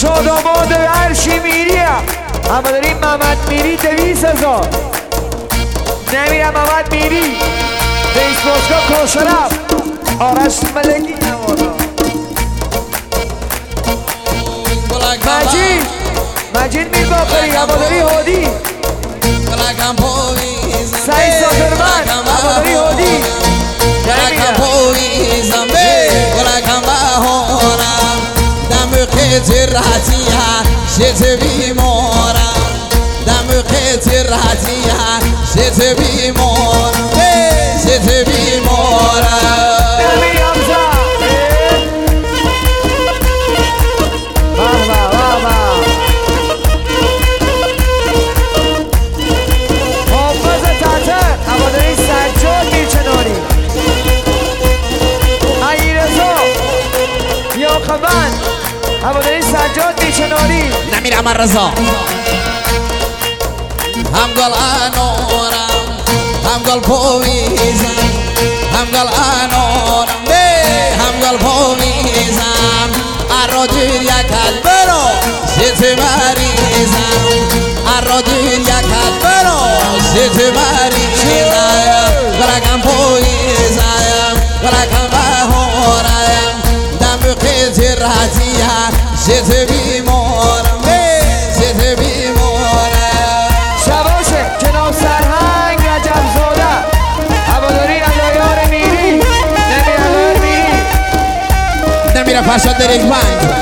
شاداماد هرچی میریم اما داریم محمد میری 200,000 نمیرم محمد میری رئیس باشگاه کاشرم آرش ملکی مجید میر باقری هواداری هادی سعید ساکرمن هواداری هادی هواداری سجاد بیچناری نمیر عمر رضا همگل آنورم همگل پویزم همگل آنورم همگل پویزم ارادیر یکل برو شت مریزم ارادیر یکل برو شت مریزم برکم پویزم برکم بهارم دم قیزی رازیم شت بیمارم شت بیمارم شباشه جناب سرهنگ رجب زاده هواداری علایار میری نمیر علایار میری نمیره فرشاد دریک بانگ